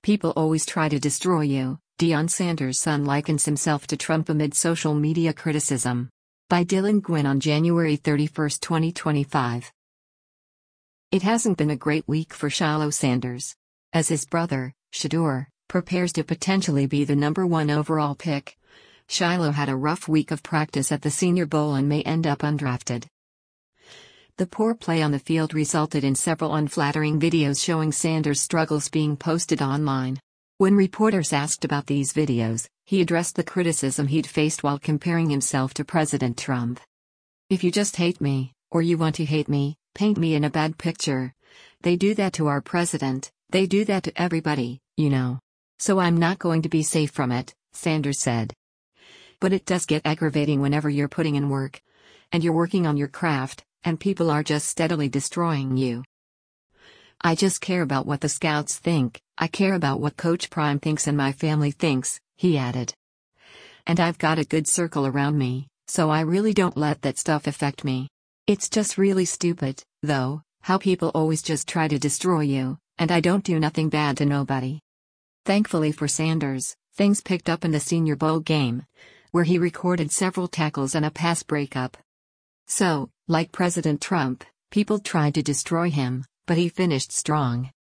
People always try to destroy you, Deion Sanders' son likens himself to Trump amid social media criticism. By Dylan Gwynn on January 31, 2025. It hasn't been a great week for Shiloh Sanders. As his brother, Shedeur, prepares to potentially be the #1 overall pick, Shiloh had a rough week of practice at the Senior Bowl and may end up undrafted. The poor play on the field resulted in several unflattering videos showing Sanders' struggles being posted online. When reporters asked about these videos, he addressed the criticism he'd faced while comparing himself to President Trump. "If you just hate me, or you want to hate me, paint me in a bad picture. They do that to our president, they do that to everybody, you know. So I'm not going to be safe from it," Sanders said. "But it does get aggravating whenever you're putting in work. And you're working on your craft, and people are just steadily destroying you. I just care about what the scouts think, I care about what Coach Prime thinks and my family thinks," he added. "And I've got a good circle around me, so I really don't let that stuff affect me. It's just really stupid, though, how people always just try to destroy you, and I don't do nothing bad to nobody." Thankfully for Sanders, things picked up in the Senior Bowl game, where he recorded several tackles and a pass breakup. So, like President Trump, people tried to destroy him, but he finished strong.